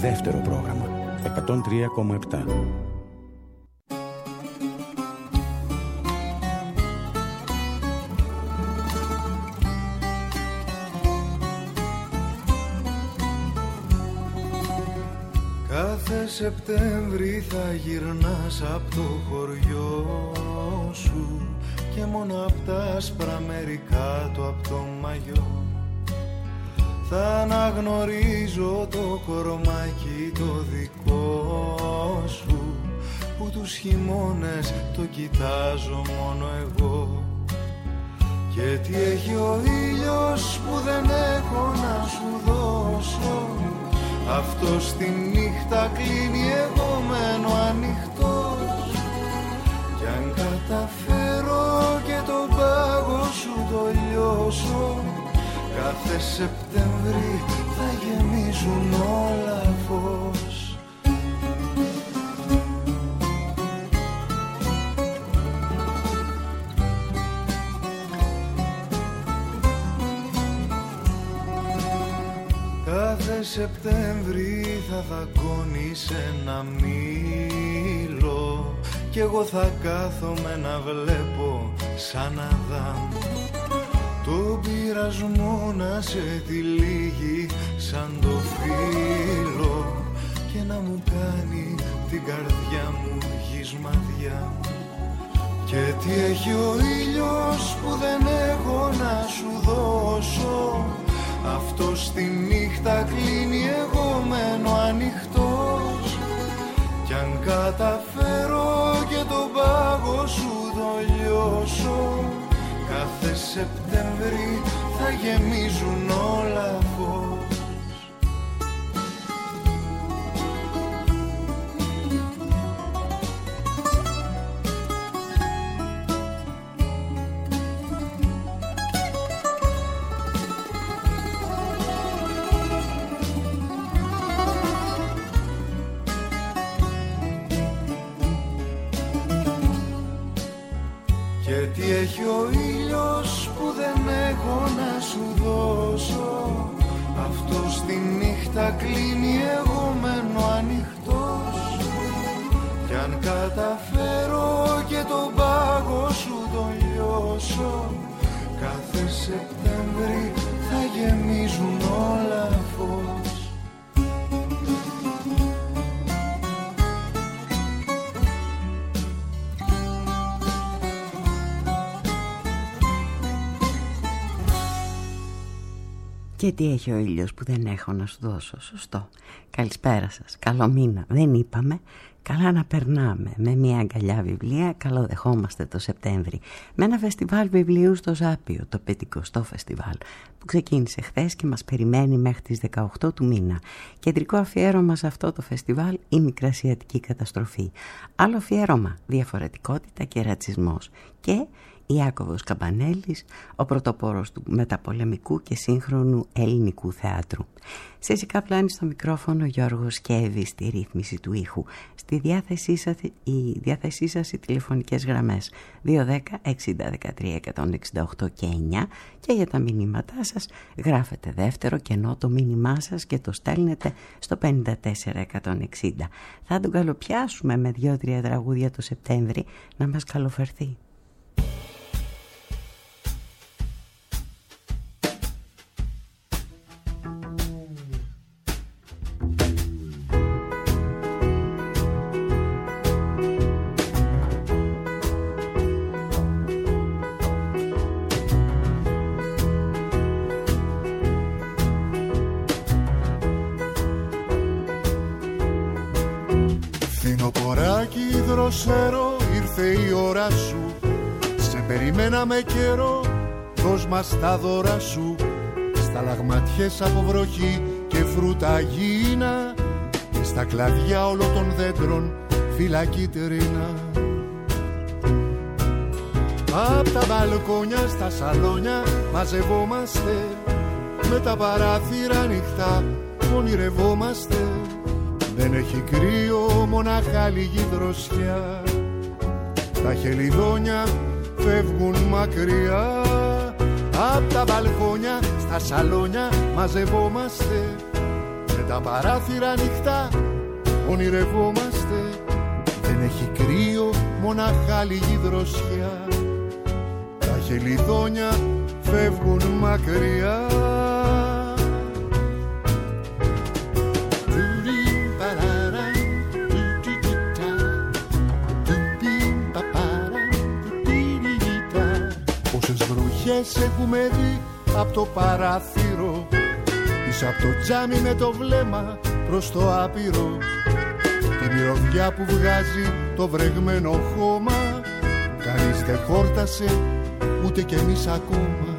δεύτερο πρόγραμμα 103,7. Κάθε Σεπτέμβρη θα γυρνάς απ' το χωριό σου και μόνο απ' τα άσπρα μέρη κάτω απ' το μαγιό θα αναγνωρίζω το κορμάκι το δικό σου που τους χειμώνες το κοιτάζω μόνο εγώ. Και τι έχει ο ήλιος που δεν έχω να σου δώσω, αυτός τη νύχτα κλείνει, εγώ μένω ανοιχτός. Κι αν καταφέρω και τον πάγο σου το λιώσω, κάθε Σεπτέμβρη θα γεμίζουν όλα φως. Κάθε Σεπτέμβρη θα δακώνεις ένα μήλο κι εγώ θα κάθομαι να βλέπω σαν Αδάμ τον πειρασμό να σε τυλίγει σαν το φύλλο και να μου κάνει την καρδιά μου γυσμαδιά. Και τι έχει ο ήλιος που δεν έχω να σου δώσω, αυτός τη νύχτα κλείνει, εγώ μένω ανοιχτός. Κι αν καταφέρω και τον πάγο σου το λιώσω, κάθε Σεπτέμβρη θα γεμίζουν όλα φως. Και τι έχει ο ήλιος που δεν έχω να σου δώσω, αυτός τη νύχτα κλείνει, εγώ μένω ανοιχτός. Κι αν καταφέρω και τον πάγο σου το λιώσω, κάθε Σεπτέμβρη θα γεμίζουν όλα φως. Και τι έχει ο ήλιος που δεν έχω να σου δώσω. Σωστό. Καλησπέρα σας. Καλό μήνα. Δεν είπαμε. Καλά να περνάμε. Με μια αγκαλιά βιβλία καλοδεχόμαστε το Σεπτέμβρη. Με ένα φεστιβάλ βιβλίου στο Ζάπιο, το 50ο φεστιβάλ, που ξεκίνησε χθες και μας περιμένει μέχρι τις 18 του μήνα. Κεντρικό αφιέρωμα σε αυτό το φεστιβάλ, η μικρασιατική καταστροφή. Άλλο αφιέρωμα, διαφορετικότητα και ρατσισμός. Και Ιάκωβος Καμπανέλης, ο πρωτοπόρος του μεταπολεμικού και σύγχρονου ελληνικού θεάτρου. Σεσικά πλάνη στο μικρόφωνο Γιώργος Σκέβης, στη ρύθμιση του ήχου. Στη διάθεσή σας οι τηλεφωνικές γραμμές 210 60 13 168 και 9 και για τα μηνύματά σας γράφετε δεύτερο κενό το μήνυμά σας και το στέλνετε στο 54 160. Θα τον καλοπιάσουμε με 2-3 τραγούδια το Σεπτέμβρη να μας καλοφερθεί. Φθινοποράκι δροσερό, ήρθε η ώρα σου. Σε περιμέναμε καιρό, δώσ' μας τα δώρα σου. Σταλαγματιές από βροχή και φρούτα γήινα και στα κλαδιά όλων των δέντρων φύλλα κίτρινα. Απ' τα μπαλκόνια στα σαλόνια μαζευόμαστε, με τα παράθυρα ανοιχτά ονειρευόμαστε. Δεν έχει κρύο, μονάχα λίγη δροσιά. Τα χελιδόνια φεύγουν μακριά. Απ' τα μπαλκόνια στα σαλόνια μαζευόμαστε, με τα παράθυρα ανοιχτά ονειρευόμαστε. Δεν έχει κρύο, μονάχα λίγη δροσιά. Τα χελιδόνια φεύγουν μακριά. Πόσες βροχές έχουμε δει απ' το παράθυρο, πίσω απ' το τζάμι με το βλέμμα προς το άπειρο. Τη μυρωδιά που βγάζει το βρεγμένο χώμα, κανείς δεν χόρτασε, ούτε κι εμείς ακόμα.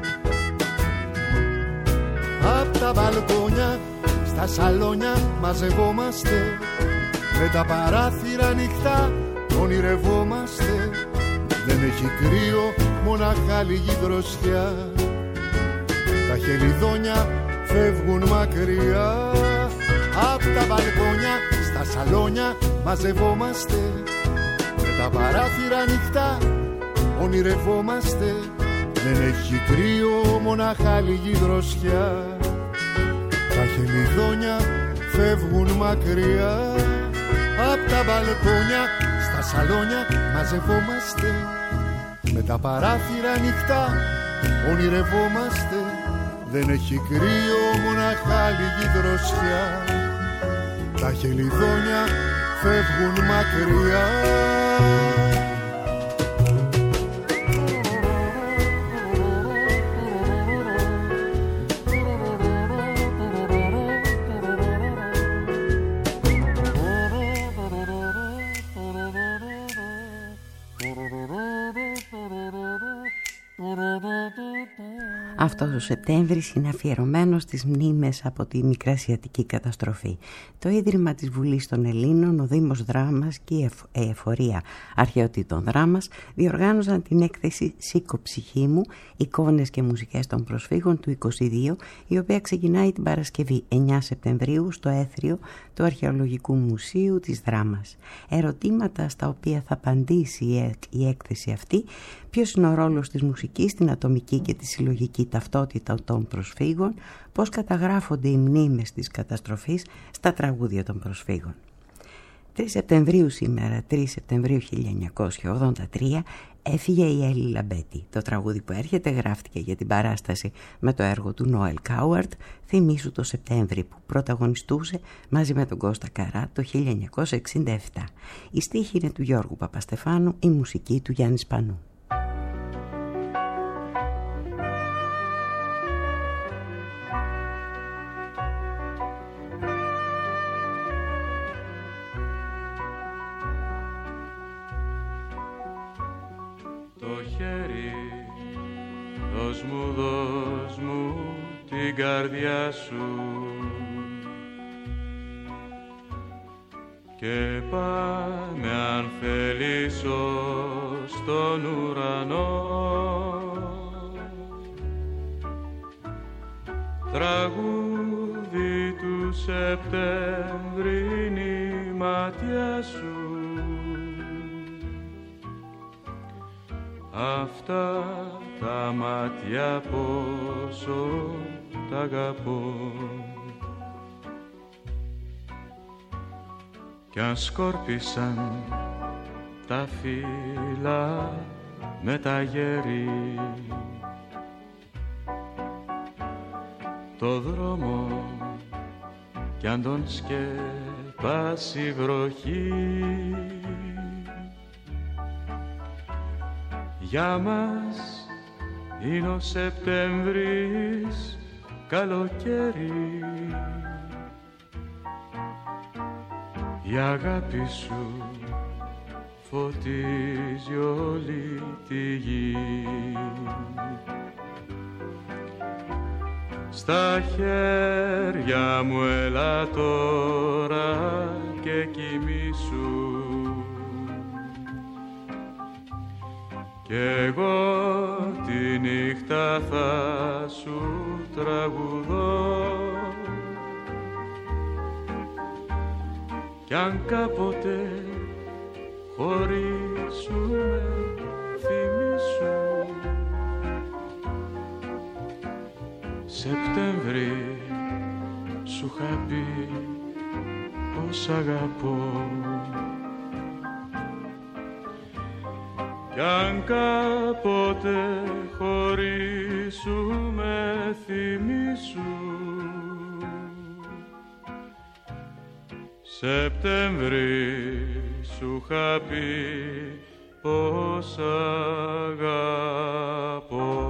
Απ' τα μπαλκόνια, στα σαλόνια μαζευόμαστε, με τα παράθυρα ανοιχτά ονειρευόμαστε. Δεν έχει κρύο, μονάχα λίγη δροσιά. Τα χελιδόνια φεύγουν μακριά. Απ' τα μπαλκόνια, στα σαλόνια μαζευόμαστε, με τα παράθυρα ανοιχτά ονειρευόμαστε. Δεν έχει κρύο, μονάχα λίγη δροσιά. Τα χελιδόνια φεύγουν μακριά. Απ' τα μπαλκόνια, στα σαλόνια μαζευόμαστε, με τα παράθυρα ανοιχτά ονειρευόμαστε. Δεν έχει κρύο, μονάχα λίγη δροσιά. Τα χελιδόνια φεύγουν μακριά. Αυτός ο Σεπτέμβρης είναι αφιερωμένος στις μνήμες από τη Μικρασιατική καταστροφή. Το Ίδρυμα της Βουλής των Ελλήνων, ο Δήμος Δράμας και η Εφορία Αρχαιοτήτων Δράμας διοργάνωσαν την έκθεση «Σήκω ψυχή μου, εικόνες και μουσικές των προσφύγων» του 22, η οποία ξεκινάει την Παρασκευή 9 Σεπτεμβρίου στο Έθριο του Αρχαιολογικού Μουσείου της Δράμας. Ερωτήματα στα οποία θα απαντήσει η έκθεση αυτή: ποιος είναι ο ρόλος της μουσικής στην ατομική και τη συλλογική ταυτότητα των προσφύγων, πώς καταγράφονται οι μνήμες της καταστροφής στα τραγούδια των προσφύγων. 3 Σεπτεμβρίου σήμερα, 3 Σεπτεμβρίου 1983, έφυγε η Έλλη Λαμπέτη. Το τραγούδι που έρχεται γράφτηκε για την παράσταση με το έργο του Νόελ Κάουαρτ, «Θυμήσου το Σεπτέμβρη», που πρωταγωνιστούσε μαζί με τον Κώστα Καρά το 1967. Η στίχη είναι του Γιώργου Παπαστεφάνου, η μουσική του Γιάννη Σπανού. Δώσ' μου την καρδιά σου και πάμε αν θέλεις ως τον ουρανό. Τραγούδι του Σεπτέμβρη είναι η μάτια σου, αυτά τα μάτια πόσο τα αγαπώ. Κι αν σκόρπισαν τα φύλλα με τα γέρι το δρόμο, κι αν τον σκεπάσει βροχή, για μας είναι ο Σεπτέμβρης καλοκαίρι. Η αγάπη σου φωτίζει όλη τη γη. Στα χέρια μου έλα τώρα και κοιμήσου, κι εγώ τη νύχτα θα σου τραγουδώ. Κι αν κάποτε χωρίσουμε θυμήσου, Σεπτέμβρη σου είχα πει πως αγαπώ. Κι αν κάποτε χωρίσουμε θυμήσου, Σεπτέμβρη σου είχα πει πως αγαπώ.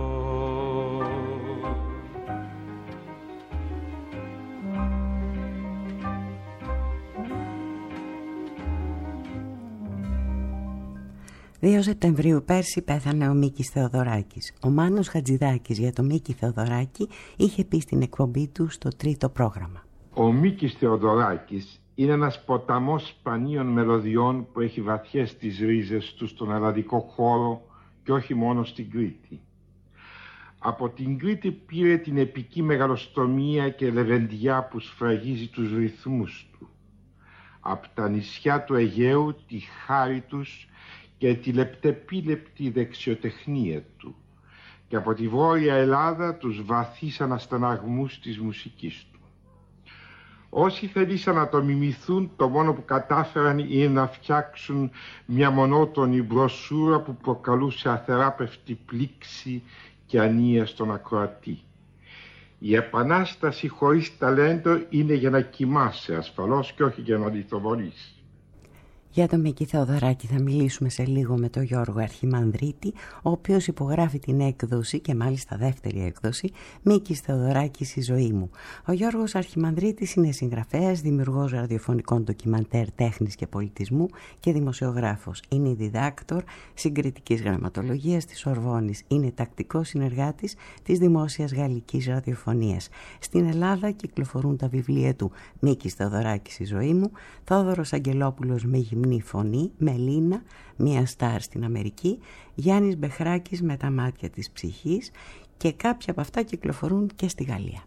«2 Σεπτεμβρίου πέρσι πέθανε ο Μίκης Θεοδωράκης. Ο Μάνος Χατζηδάκης για τον Μίκη Θεοδωράκη είχε πει στην εκπομπή του στο τρίτο πρόγραμμα. Ο Μίκης Θεοδωράκης είναι ένας ποταμός σπανίων μελωδιών που έχει βαθιές τις ρίζες του στον ελλαδικό χώρο και όχι μόνο στην Κρήτη. Από την Κρήτη πήρε την επική μεγαλοστομία και λεβεντιά που σφραγίζει τους ρυθμούς του. Από τα νησιά του Αιγαίου τη χάρη τους και τη λεπτεπίλεπτη δεξιοτεχνία του, και από τη Βόρεια Ελλάδα τους βαθείς ανασταναγμούς της μουσικής του. Όσοι θελήσαν να το μιμηθούν, το μόνο που κατάφεραν είναι να φτιάξουν μια μονότονη μπροσούρα που προκαλούσε αθεράπευτη πλήξη και ανία στον ακροατή. Η επανάσταση χωρίς ταλέντο είναι για να κοιμάσαι ασφαλώς και όχι για να λιθοβολείς. Για τον Μίκη Θεοδωράκη θα μιλήσουμε σε λίγο με τον Γιώργο Αρχιμανδρίτη, ο οποίος υπογράφει την έκδοση, και μάλιστα δεύτερη έκδοση, Μίκης Θεοδωράκης η ζωή μου. Ο Γιώργος Αρχιμανδρίτης είναι συγγραφέας, δημιουργός ραδιοφωνικών ντοκιμαντέρ τέχνης και πολιτισμού και δημοσιογράφος. Είναι διδάκτορ συγκριτικής γραμματολογίας της Σορβόνης. Είναι τακτικός συνεργάτης της δημόσιας γαλλικής ραδιοφωνίας. Στην Ελλάδα κυκλοφορούν τα βιβλία του Μίκης Θεοδωράκης η ζωή μου, Θόδωρος Αγγελόπουλος με γυμνή φωνή, Μελίνα, μία στάρ στην Αμερική, Γιάννης Μπεχράκης με τα μάτια της ψυχής, και κάποια από αυτά κυκλοφορούν και στη Γαλλία.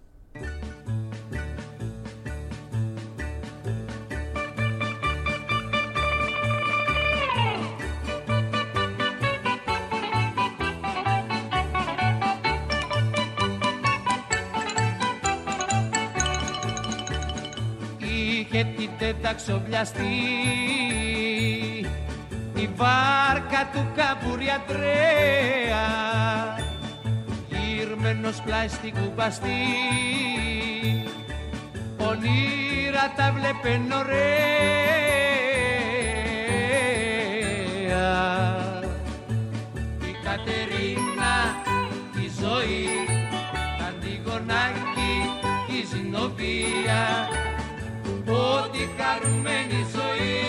Είχε την τεταξοβλιαστή η βάρκα του Καβουριαντρέα, γύρμενος πλάι στην κουμπαστή, όνειρα τα βλέπεν ωραία. Η Κατερίνα, η ζωή, τα Αντιγονάκη, η Ζηνοβία, ό,τι χαρούμενη ζωή.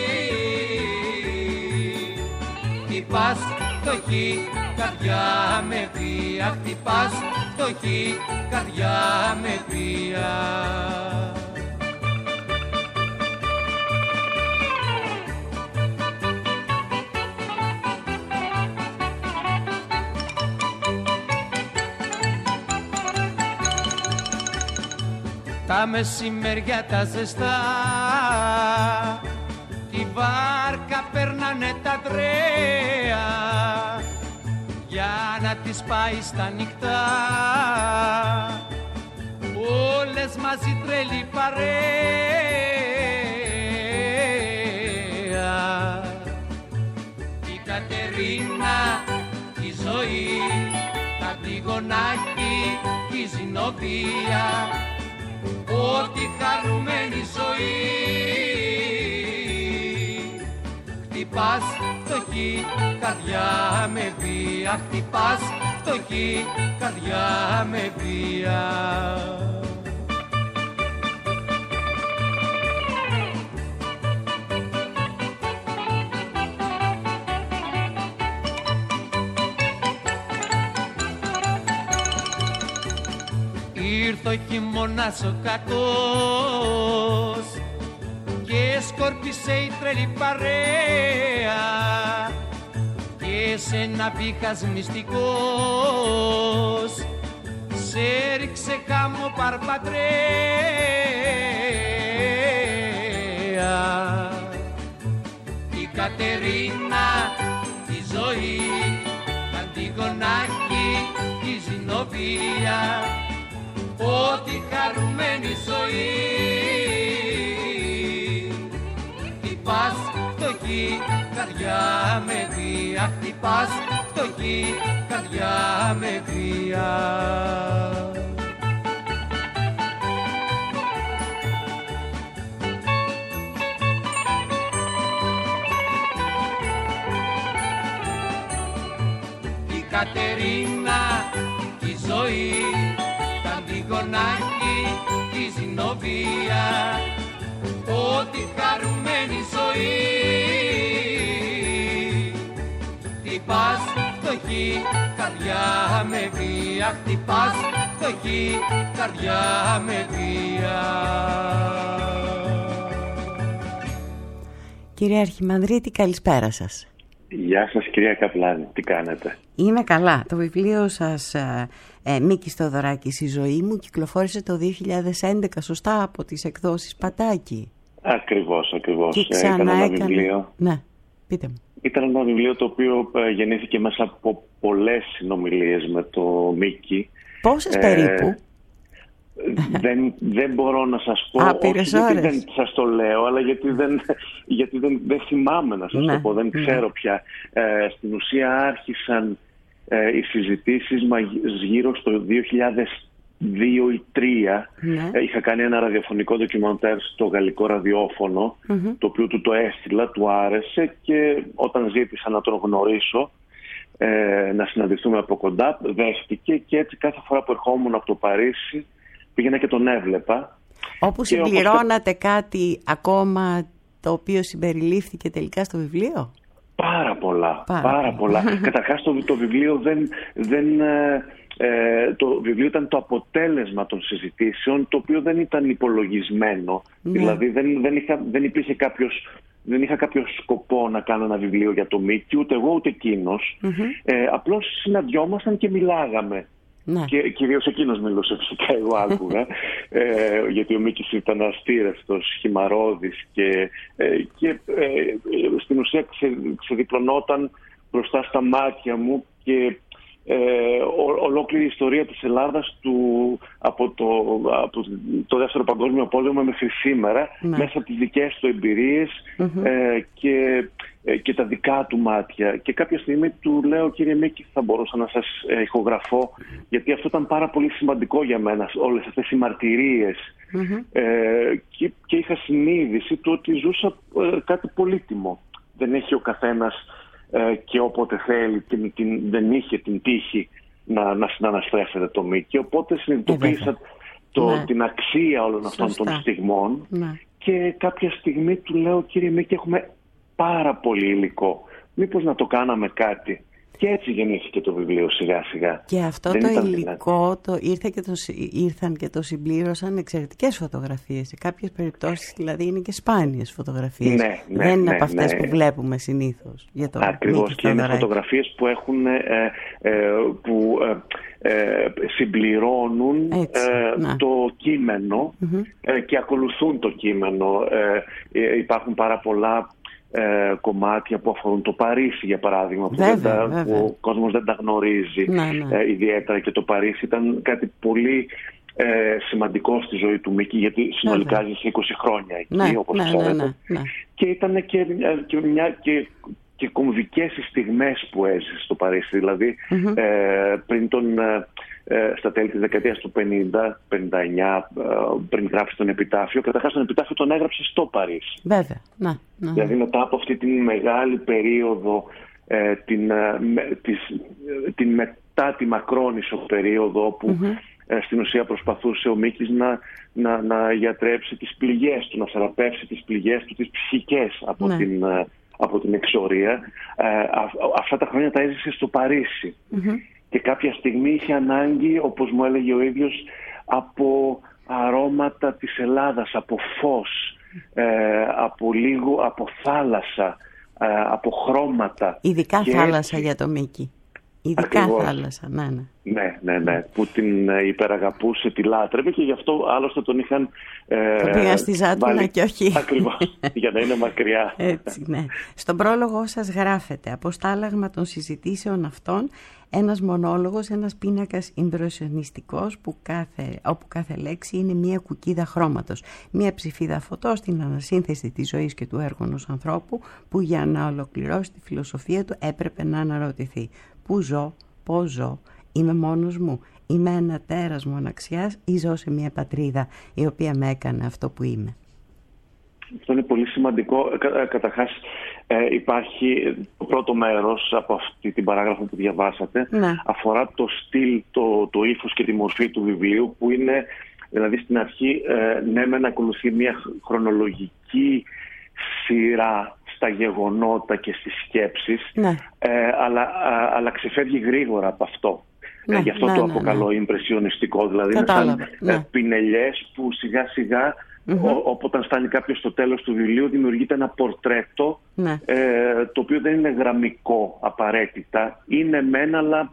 Χτυπάς φτωχή, καρδιά με βία, χτυπάς φτωχή, καρδιά με βία. Τα μεσημέρια τα ζεστά, τη βάρκα περνάνε τα τρέα, για να τις πάει στα νυχτά, όλες μαζί τρελή παρέα. Η Κατερίνα, η ζωή, τα Αντιγονάκη, η Ζηνοβία, ό,τι χαρούμενη ζωή. Χτυπάς φτωχή, καρδιά με βία, χτυπάς φτωχή, καρδιά με βία. Ήρθε ο χειμώνας ο κακός και σκόρπισε η τρελή παρέα, και σε ένα βήχας μυστικός σε ρίξε χάμω παρπατρέα. Η Κατερίνα, η ζωή, τα Αντιγονάκη, η Ζηνοβία, ό,τι χαρούμενη ζωή. ζωή. Χτυπάς φτωχή καρδιά με βία, χτυπάς φτωχή καρδιά με βία. Η Κατερίνα και η ζωή, τα αντιγονάκι και η Ζηνοβία, ό,τι χαρούμενη ζωή. Χτυπάς φτωχή καρδιά με βία, χτυπάς φτωχή καρδιά με βία. Κύριε Αρχιμανδρίτη, καλησπέρα σας. Γεια σας κυρία Καπλάνη, τι κάνετε? Είμαι καλά. Το βιβλίο σας, Μίκης Θεοδωράκης, «Η ζωή μου», κυκλοφόρησε το 2011, σωστά, από τις εκδόσεις Πατάκη. Ακριβώς. Και ξανά ήταν ένα βιβλίο. Ναι, πείτε μου. Ήταν ένα βιβλίο το οποίο γεννήθηκε μέσα από πολλές συνομιλίες με το Μίκη. Πόσες περίπου? Δεν μπορώ να σας πω, όχι γιατί δεν σας το λέω, αλλά γιατί δεν θυμάμαι να σας το πω, δεν ξέρω πια. Στην ουσία άρχισαν οι συζητήσεις γύρω στο 2002 ή 2003. Είχα κάνει ένα ραδιοφωνικό ντοκιμαντέρ στο γαλλικό ραδιόφωνο, το οποίο του το έστειλα, του άρεσε, και όταν ζήτησα να τον γνωρίσω, να συναντηθούμε από κοντά, δέχτηκε, και έτσι κάθε φορά που ερχόμουν από το Παρίσι πήγαινα και τον έβλεπα. Όπου συμπληρώνατε κάτι ακόμα το οποίο συμπεριλήφθηκε τελικά στο βιβλίο? Πάρα πολλά. Καταρχάς το βιβλίο το βιβλίο ήταν το αποτέλεσμα των συζητήσεων, το οποίο δεν ήταν υπολογισμένο. Δηλαδή δεν είχα κάποιο σκοπό να κάνω ένα βιβλίο για το Μίκη, ούτε εγώ ούτε εκείνος. Απλώς συναντιόμασταν και μιλάγαμε. Και κυρίως εκείνος μιλούσε, φυσικά εγώ άκουγα, γιατί ο Μίκης ήταν αστήρευτος, χυμαρώδης και στην ουσία ξεδιπλωνόταν μπροστά στα μάτια μου, και ολόκληρη η ιστορία της Ελλάδας από το Δεύτερο Παγκόσμιο Πόλεμο μέχρι σήμερα, μέσα από τις δικές του εμπειρίες και τα δικά του μάτια. Και κάποια στιγμή του λέω: κύριε Μίκη, θα μπορούσα να σας ηχογραφώ, γιατί αυτό ήταν πάρα πολύ σημαντικό για μένα, όλες αυτές οι μαρτυρίες. Και είχα συνείδηση του ότι ζούσα κάτι πολύτιμο. Δεν έχει ο καθένας και όποτε θέλει, δεν είχε την τύχη να συναναστρέφεται το Μίκη. Οπότε συνειδητοποίησα την αξία όλων αυτών των στιγμών. Και κάποια στιγμή του λέω: κύριε Μίκη, έχουμε πάρα πολύ υλικό. Μήπως να το κάναμε κάτι? Και έτσι γεννήθηκε το βιβλίο σιγά σιγά. Και αυτό το υλικό ήρθαν και το συμπλήρωσαν εξαιρετικές φωτογραφίες. Σε κάποιες περιπτώσεις δηλαδή είναι και σπάνιες φωτογραφίες. Δεν είναι από αυτές που βλέπουμε συνήθως. Ακριβώς, και είναι φωτογραφίες που συμπληρώνουν το κείμενο και ακολουθούν το κείμενο. Υπάρχουν πάρα πολλά κομμάτια που αφορούν το Παρίσι, για παράδειγμα, που ο κόσμος δεν τα γνωρίζει ιδιαίτερα, και το Παρίσι ήταν κάτι πολύ σημαντικό στη ζωή του Μίκη, γιατί συνολικά ζήσε 20 χρόνια εκεί, όπως ξέρετε. Και ήταν και κομβικές στιγμές που έζησε στο Παρίσι, δηλαδή στα τέλη της δεκαετίας του 50-59, πριν γράψει τον επιτάφιο. Καταρχάς τον επιτάφιο τον έγραψε στο Παρίσι. Βέβαια, Δηλαδή μετά από αυτή την μεγάλη περίοδο, την μετά τη Μακρόνισσο περίοδο, όπου στην ουσία προσπαθούσε ο Μίκης να γιατρέψει τις πληγές του, να θεραπεύσει τις πληγές του, τις ψυχικές από την εξορία. Αυτά τα χρόνια τα έζησε στο Παρίσι. Και κάποια στιγμή είχε ανάγκη, όπως μου έλεγε ο ίδιος, από αρώματα της Ελλάδας, από φως, από θάλασσα, από χρώματα. Ειδικά θάλασσα για το Μίκη. Ειδικά Ακριβώς. θάλασσα, Ναι, που την υπεραγαπούσε, τη λάτρευε και γι' αυτό άλλωστε τον είχαν το πήγαν στη Ζάτουνα και όχι. Ακριβώς, για να είναι μακριά. Έτσι, ναι. Στον πρόλογο σας γράφετε: αποστάλαγμα των συζητήσεων αυτών, ένας μονόλογος, ένας πίνακας ιμπρεσιονιστικός όπου κάθε λέξη είναι μία κουκκίδα χρώματος, μία ψηφίδα φωτός στην ανασύνθεση της ζωής και του έργου ενός ανθρώπου που για να ολοκληρώσει τη φιλοσοφία του έπρεπε να αναρωτηθεί: πού ζω, πώς ζω, είμαι μόνος μου, είμαι ένα τέρας μοναξιάς ή ζω σε μια πατρίδα η οποία με έκανε αυτό που είμαι? Αυτό είναι πολύ σημαντικό. Καταρχάς υπάρχει το πρώτο μέρος από αυτή την παράγραφο που διαβάσατε, αφορά το στυλ, το ύφος και τη μορφή του βιβλίου, που είναι δηλαδή στην αρχή μεν ακολουθεί μια χρονολογική σειρά στα γεγονότα και στις σκέψεις, αλλά ξεφεύγει γρήγορα από αυτό. Γι' αυτό το αποκαλώ ιμπρεσιονιστικό, δηλαδή είναι σαν πινελιές που σιγά σιγά όταν φτάνει κάποιος στο τέλος του βιβλίου δημιουργείται ένα πορτρέτο, το οποίο δεν είναι γραμμικό απαραίτητα, είναι μεν, αλλά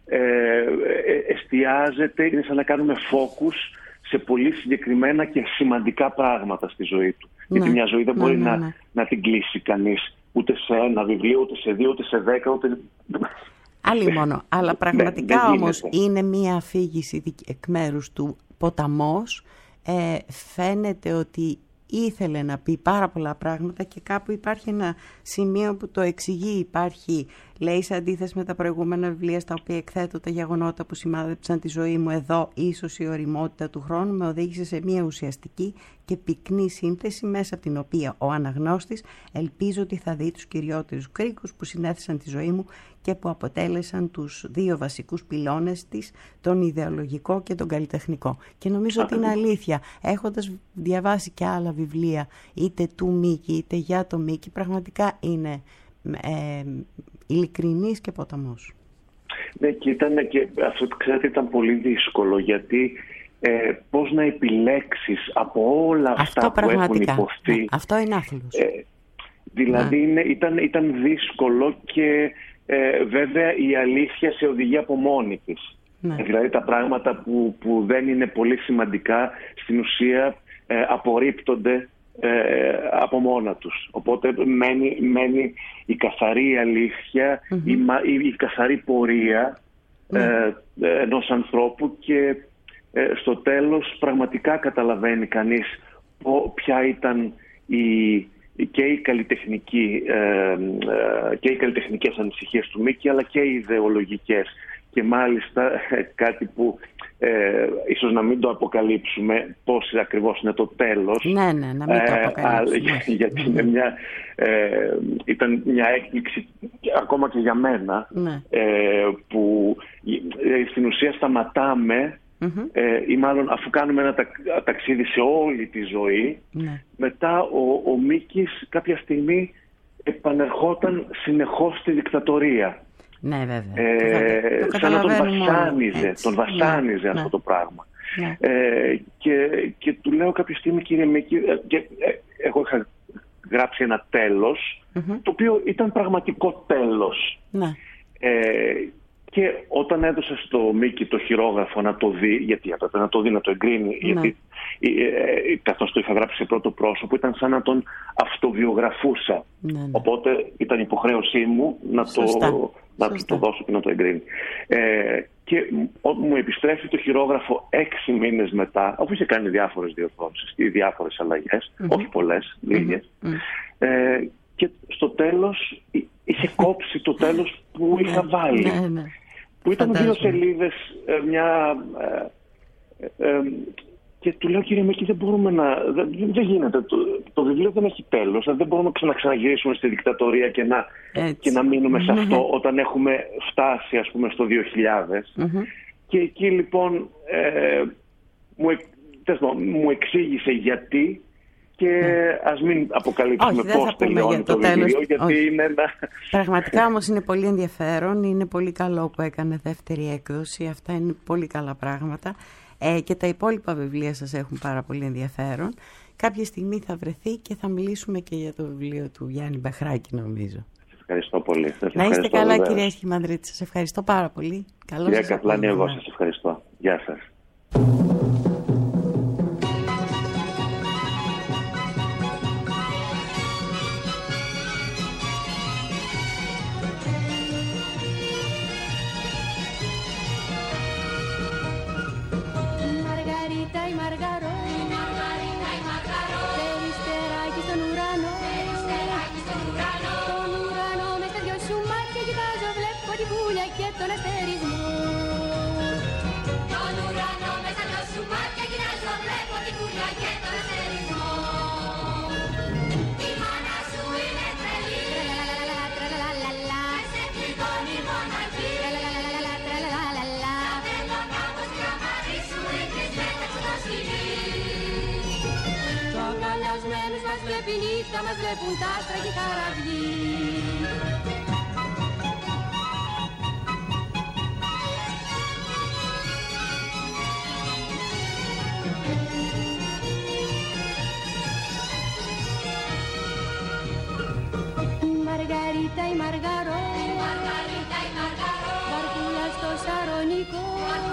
εστιάζεται, είναι σαν να κάνουμε focus σε πολύ συγκεκριμένα και σημαντικά πράγματα στη ζωή του. Γιατί μια ζωή δεν μπορεί να την κλείσει κανείς ούτε σε ένα βιβλίο, ούτε σε 2, ούτε σε 10, ούτε... Άλλη μόνο. Αλλά πραγματικά όμως είναι μια αφήγηση εκ μέρους του ποταμός. Φαίνεται ότι ήθελε να πει πάρα πολλά πράγματα και κάπου υπάρχει ένα σημείο που το εξηγεί. Υπάρχει, λέει, σε αντίθεση με τα προηγούμενα βιβλία στα οποία εκθέτω τα γεγονότα που σημάδεψαν τη ζωή μου, εδώ ίσως η ωριμότητα του χρόνου με οδήγησε σε μια ουσιαστική και πυκνή σύνθεση μέσα από την οποία ο αναγνώστης ελπίζω ότι θα δει τους κυριότερους κρίκους που συνέθεσαν τη ζωή μου και που αποτέλεσαν τους δύο βασικούς πυλώνες της, τον ιδεολογικό και τον καλλιτεχνικό. Και νομίζω ότι είναι αλήθεια. Έχοντας διαβάσει και άλλα βιβλία, είτε του Μίκη είτε για το Μίκη, πραγματικά είναι ειλικρινής και ποταμός. Ναι, και αυτό ξέρετε ήταν πολύ δύσκολο, γιατί πώς να επιλέξεις από όλα αυτά που έχουν υποθεί. Ναι, αυτό είναι άθλος. Δηλαδή ήταν δύσκολο και βέβαια η αλήθεια σε οδηγεί από μόνη της. Δηλαδή τα πράγματα που δεν είναι πολύ σημαντικά στην ουσία απορρίπτονται από μόνα τους. Οπότε μένει η καθαρή αλήθεια, η καθαρή πορεία ενός ανθρώπου και στο τέλος πραγματικά καταλαβαίνει κανείς ποια ήταν και οι καλλιτεχνικές ανησυχίες του Μίκη, αλλά και οι ιδεολογικές. Και μάλιστα κάτι που ίσως να μην το αποκαλύψουμε πώς ακριβώς είναι το τέλος. Ναι, να μην το αποκαλύψουμε. Γιατί ήταν μια έκπληξη ακόμα και για μένα, που στην ουσία σταματάμε ή μάλλον αφού κάνουμε ένα ταξίδι σε όλη τη ζωή, μετά ο Μίκης κάποια στιγμή επανερχόταν συνεχώς στη δικτατορία. Ναι, βέβαια. Σαν να τον βασάνιζε αυτό το πράγμα. Και του λέω κάποια στιγμή, κύριε Μίκη, εγώ είχα γράψει ένα τέλος, το οποίο ήταν πραγματικό τέλος. Και όταν έδωσε στο Μίκη το χειρόγραφο να το δει, γιατί έπρεπε να το δει, να το εγκρίνει, γιατί καθώς το είχα γράψει σε πρώτο πρόσωπο, ήταν σαν να τον αυτοβιογραφούσα. Οπότε ήταν υποχρέωσή μου να το δώσω και να το εγκρίνει. Και μου επιστρέφει το χειρόγραφο 6 μήνες μετά, αφού είχε κάνει διάφορες διορθώσεις ή διάφορες αλλαγές, όχι πολλές, λίγες. Και στο τέλος είχε κόψει το τέλος που είχα βάλει. Που ήταν 2 σελίδες, και του λέω, κύριε Μίκη, δεν μπορούμε δεν γίνεται, το βιβλίο δεν έχει τέλος, δεν μπορούμε να ξαναγυρίσουμε στη δικτατορία και να μείνουμε σε αυτό όταν έχουμε φτάσει, ας πούμε, στο 2000. Και εκεί λοιπόν μου εξήγησε γιατί. Και ας μην αποκαλύψουμε πώς τελειώνει το βιβλίο, γιατί είναι ένα... Πραγματικά όμως είναι πολύ ενδιαφέρον, είναι πολύ καλό που έκανε δεύτερη έκδοση, αυτά είναι πολύ καλά πράγματα, και τα υπόλοιπα βιβλία σας έχουν πάρα πολύ ενδιαφέρον. Κάποια στιγμή θα βρεθεί και θα μιλήσουμε και για το βιβλίο του Γιάννη Μπεχράκη, νομίζω. ευχαριστώ πολύ. Να είστε καλά, κυρία Σχημανδρίτη. Σας ευχαριστώ πάρα πολύ. Κυρία Καπλάνη, εγώ σας ευχαριστώ. Γεια σας. Βλέπει νύχτα, μας βλέπουν τα άστρα και καραβιοί. Μαργαρίτα η Μαργαρό, Βαρκούλα στο Σαρονικό,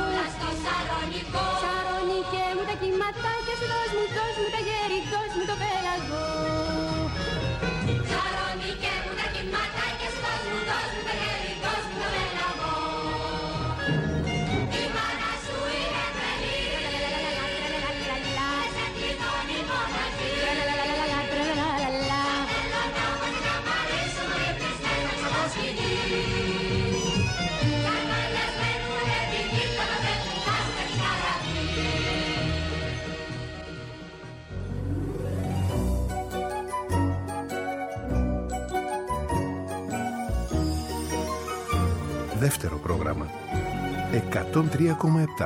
Σαρονικέ μου τα κυματάκια σου, δώσ' μου τα γέρι, δώσ' μου το πέλαγο. Σαρονικέ μου τα κυματάκια σου, δώσ' μου τα γέρι, δώσ' μου το πέλαγο. Η μάνα σου είναι τρελή, σε κλειδώνει μοναχή. Δεύτερο πρόγραμμα 103,7.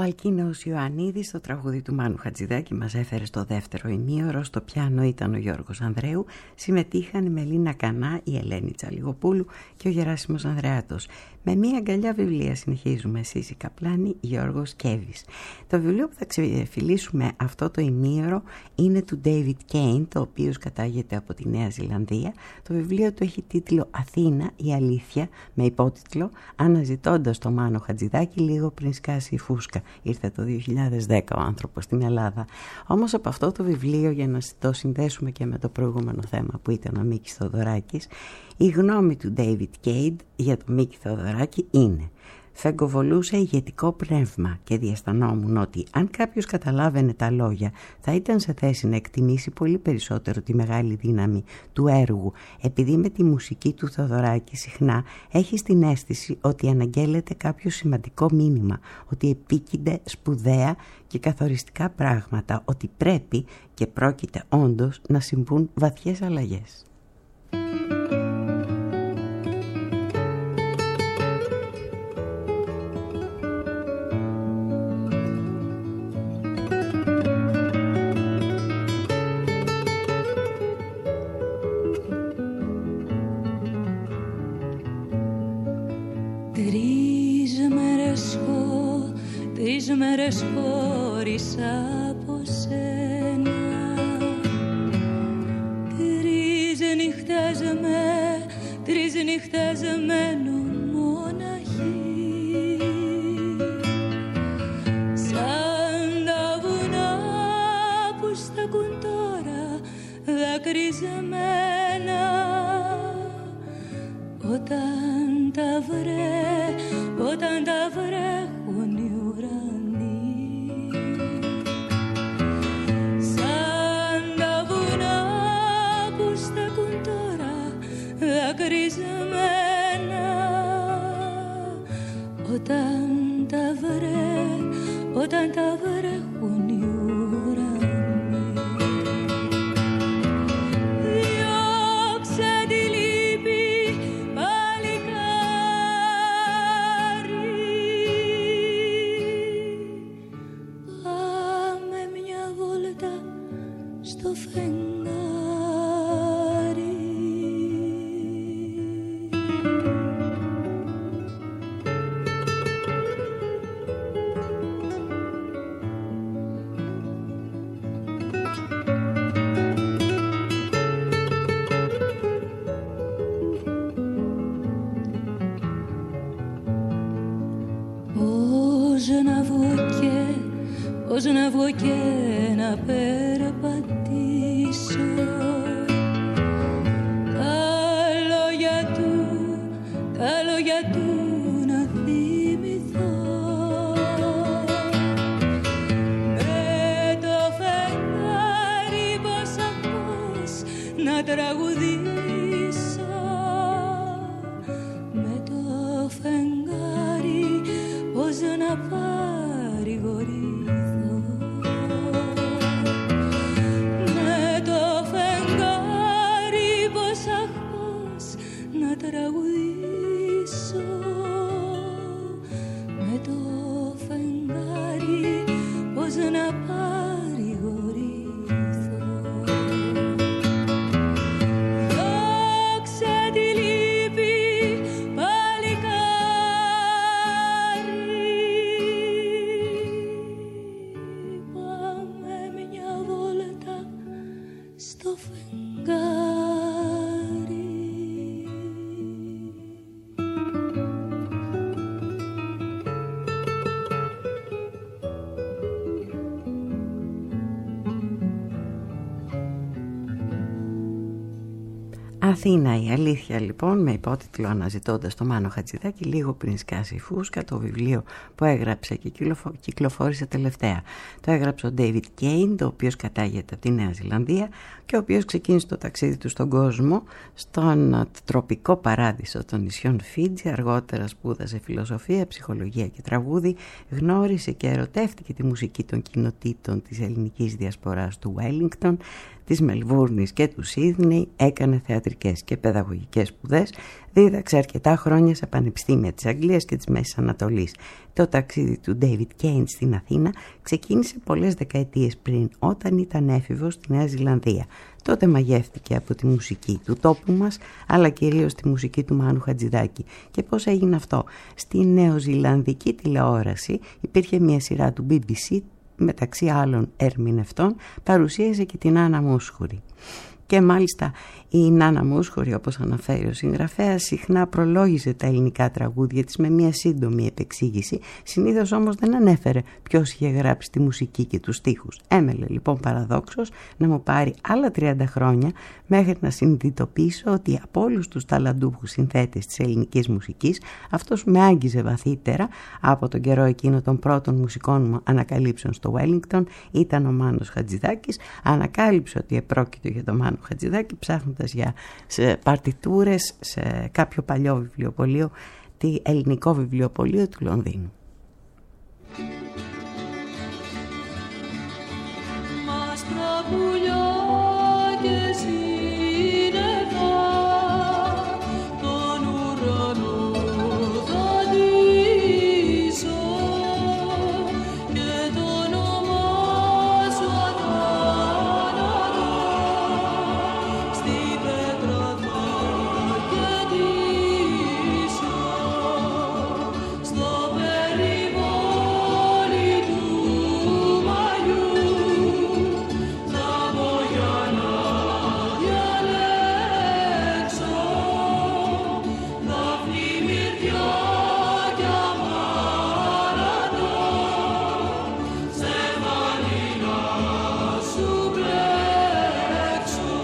Αλκίνος Ιωαννίδης στο τραγούδι του Μάνου Χατζηδάκη μας έφερε στο δεύτερο ημίωρο. Στο πιάνο ήταν ο Γιώργος Ανδρέου. Συμμετείχαν η Μελίνα Κανά, η Ελένη Τσαλιγοπούλου και ο Γεράσιμος Ανδρεάτος. Με μία αγκαλιά βιβλία συνεχίζουμε. Σύση Καπλάνη, Γιώργος Κέβης. Το βιβλίο που θα ξεφυλίσουμε αυτό το ημίωρο είναι του David Kane, το οποίο κατάγεται από τη Νέα Ζηλανδία. Το βιβλίο του έχει τίτλο «Αθήνα, η αλήθεια», με υπότιτλο «Αναζητώντας το Μάνο Χατζηδάκη λίγο πριν σκάσει η φούσκα». Ήρθε το 2010 ο άνθρωπος στην Ελλάδα. Όμως από αυτό το βιβλίο, για να το συνδέσουμε και με το προηγούμενο θέμα που ήταν ο Μίκης Θοδωράκης, η γνώμη του David Cade για τον Μίκη Θοδωράκη είναι: φεγκοβολούσε ηγετικό πνεύμα και διαισθανόμουν ότι αν κάποιος καταλάβαινε τα λόγια θα ήταν σε θέση να εκτιμήσει πολύ περισσότερο τη μεγάλη δύναμη του έργου, επειδή με τη μουσική του Θοδωράκη συχνά έχει την αίσθηση ότι αναγγέλλεται κάποιο σημαντικό μήνυμα, ότι επίκυνται σπουδαία και καθοριστικά πράγματα, ότι πρέπει και πρόκειται όντως να συμβούν βαθιές αλλαγές. Τρεις μέρες χώρισα από σένα, τρεις νύχτες μένουν μοναχοί, σαν τα βουνά που στέκουν τώρα δακρυζεμένα, όταν τα βρέχουν οι ουρανοί, σαν τα βουνά που στέκουν τώρα δακρυζεμένα, όταν τα βρέχουν οι ουρανοί. Διώξε τη λύπη παλικάρι, πάμε μια βόλτα στο φεγγάρι. Πώς να βγω και να περπατήσω, τα λόγια του να θυμηθώ, με το φεγγάρι πώς να τραγουδήσω, με το φεγγάρι πώς να παρηγορήσω. Τραγουδήσω με το φεγγάρι, πώς να παρηγορηθώ. Δόξε τη λύπη παλικάρι, πάμε μια βόλτα στο φεγγάρι. Αθήνα, η αλήθεια, λοιπόν, με υπότιτλο «Αναζητώντας το Μάνο Χατζηδάκη λίγο πριν σκάσει η φούσκα», το βιβλίο που έγραψε και κυκλοφόρησε τελευταία. Το έγραψε ο David Kane, ο οποίος κατάγεται από τη Νέα Ζηλανδία και ο οποίος ξεκίνησε το ταξίδι του στον κόσμο, στον τροπικό παράδεισο των νησιών Φίτζι. Αργότερα σπούδασε φιλοσοφία, ψυχολογία και τραγούδι, γνώρισε και ερωτεύτηκε τη μουσική των κοινοτήτων της ελληνικής διασποράς του Wellington, της Μελβούρνης και του Σίδνεϊ, έκανε θεατρικές και παιδαγωγικές σπουδές, δίδαξε αρκετά χρόνια σε πανεπιστήμια της Αγγλίας και της Μέσης Ανατολής. Το ταξίδι του David Kane στην Αθήνα ξεκίνησε πολλές δεκαετίες πριν, όταν ήταν έφηβος στη Νέα Ζηλανδία. Τότε μαγεύτηκε από τη μουσική του τόπου μας, αλλά κυρίως τη μουσική του Μάνου Χατζηδάκη. Και πώς έγινε αυτό? Στη νεοζηλανδική τηλεόραση υπήρχε μια σειρά του BBC, μεταξύ άλλων ερμηνευτών, παρουσίασε και την Άννα Μούσχουρη. Και μάλιστα η Νάνα Μούσχουρη, όπως αναφέρει ο συγγραφέας, συχνά προλόγιζε τα ελληνικά τραγούδια της με μια σύντομη επεξήγηση, συνήθως όμως δεν ανέφερε ποιος είχε γράψει τη μουσική και τους στίχους. Έμελε λοιπόν παραδόξως να μου πάρει άλλα 30 χρόνια μέχρι να συνειδητοποιήσω ότι από όλους τους ταλαντούχους συνθέτες της ελληνικής μουσικής, αυτός με άγγιζε βαθύτερα. Από τον καιρό εκείνο των πρώτων μουσικών μου ανακαλύψεων στο Wellington ήταν ο Μάνος Χατζηδάκης. Ανακάλυψε ότι επρόκειτο για τον Μάνο Χατζηδάκη ψάχνοντας σε παρτιτούρες σε κάποιο παλιό βιβλιοπωλείο, τη ελληνικό βιβλιοπωλείο του Λονδίνου. Μας προπουλιά και σύννεφα τον ουρανό θα ντύσω και το όνομά σου αθάνατο στην πέτρα θα κεντήσω στο περιβόλι του μαλλιού. Θα πω για να διαλέξω δάφνη, μυρτιά κι αμάρατο σε μαλλί να σου μπλέξω.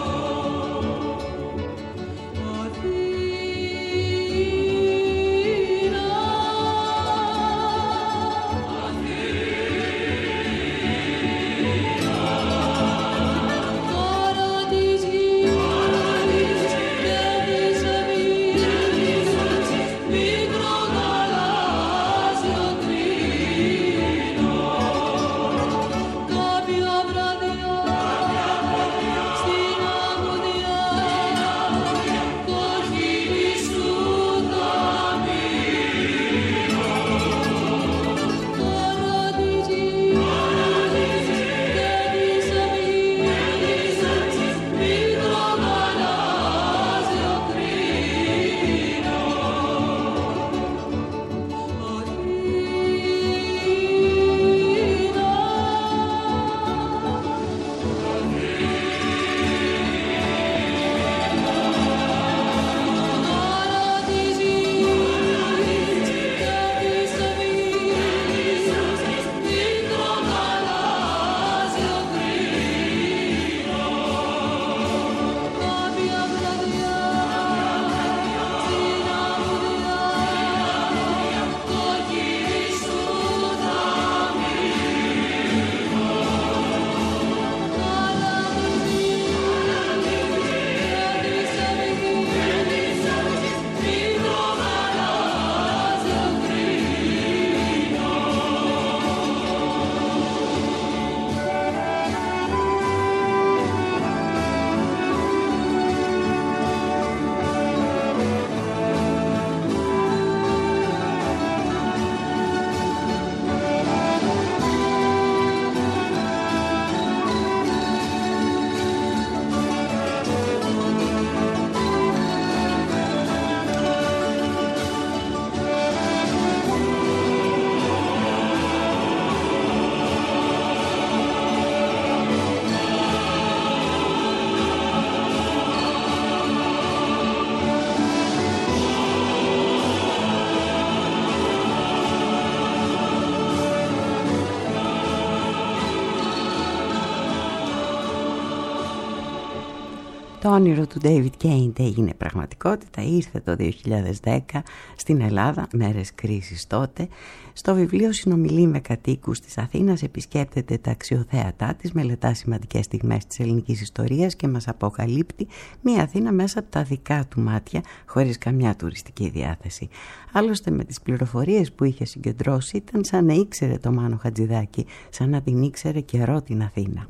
Το όνειρο του David Kane έγινε πραγματικότητα, ήρθε το 2010 στην Ελλάδα, μέρες κρίσης τότε. Στο βιβλίο συνομιλεί με κατοίκους της Αθήνας, επισκέπτεται τα αξιοθέατά της, μελετά σημαντικές στιγμές της ελληνικής ιστορίας και μας αποκαλύπτει μια Αθήνα μέσα από τα δικά του μάτια, χωρίς καμιά τουριστική διάθεση. Άλλωστε με τις πληροφορίες που είχε συγκεντρώσει ήταν σαν να ήξερε το Μάνο Χατζηδάκη, σαν να την ήξερε καιρό την Αθήνα.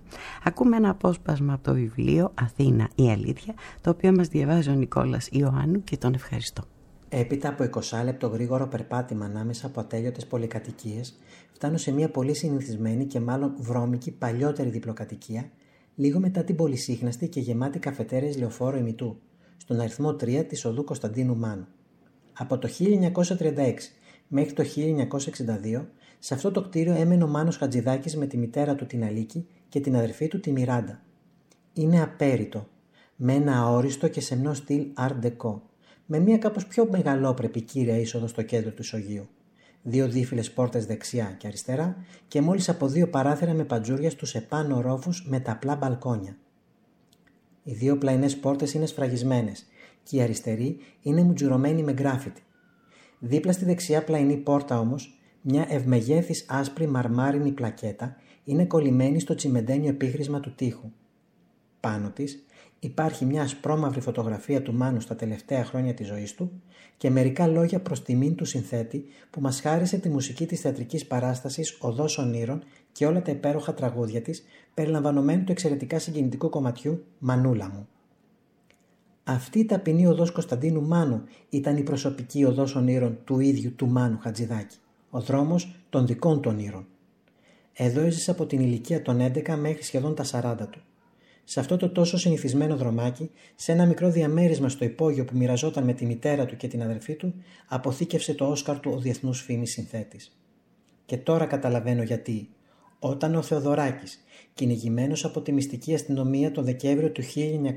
Ακούμε ένα απόσπασμα από το βιβλίο «Αθήνα, η αλήθεια», το οποίο μας διαβάζει ο Νικόλας Ιωάννου και τον ευχαριστώ. Έπειτα από 20 λεπτό γρήγορο περπάτημα ανάμεσα από ατέλειωτες πολυκατοικίες, φτάνω σε μια πολύ συνηθισμένη και μάλλον βρώμικη παλιότερη διπλοκατοικία, λίγο μετά την πολυσύχναστη και γεμάτη καφετέρειες λεωφόρο ημιτού, στον αριθμό 3 της οδού Κωνσταντίνου Μάνου. Από το 1936 μέχρι το 1962, σε αυτό το κτίριο έμενε ο Μάνος Χατζηδάκης με τη μητέρα του την Αλίκη και την αδερφή του τη Μιράντα. Είναι απέριτο, με ένα αόριστο και σεμνό στυλ Art Deco, με μια κάπως πιο μεγαλόπρεπη κύρια είσοδο στο κέντρο του ισογείου. 2 δίφυλες πόρτες δεξιά και αριστερά και μόλις από 2 παράθυρα με παντζούρια στους επάνω ορόφους με τα απλά μπαλκόνια. Οι 2 πλαϊνές πόρτες είναι σφραγισμένες και η αριστερή είναι μουτζουρωμένη με γκράφιτι. Δίπλα στη δεξιά πλαϊνή πόρτα όμως, μια ευμεγέθης άσπρη μαρμάρινη πλακέτα είναι κολλημένη στο τσιμεντένιο επίχρησμα του τοίχου. Πάνω της υπάρχει μια ασπρόμαυρη φωτογραφία του Μάνου στα τελευταία χρόνια της ζωής του και μερικά λόγια προς τιμήν του συνθέτη που μας χάρισε τη μουσική της θεατρικής παράστασης «Οδός Ονείρων» και όλα τα υπέροχα τραγούδια της, περιλαμβανομένου του εξαιρετικά συγκινητικού κομματιού «Μανούλα μου». Αυτή η ταπεινή οδός Κωνσταντίνου Μάνου ήταν η προσωπική οδός ονείρων του ίδιου του Μάνου Χατζηδάκη, ο δρόμος των δικών των όνειρων. Εδώ έζησε από την ηλικία των 11 μέχρι σχεδόν τα 40 του. Σε αυτό το τόσο συνηθισμένο δρομάκι, σε ένα μικρό διαμέρισμα στο υπόγειο που μοιραζόταν με τη μητέρα του και την αδερφή του, αποθήκευσε το Όσκαρ του ο διεθνούς φήμης συνθέτης. Και τώρα καταλαβαίνω γιατί, όταν ο Θεοδωράκης, κυνηγημένος από τη μυστική αστυνομία τον Δεκέμβριο του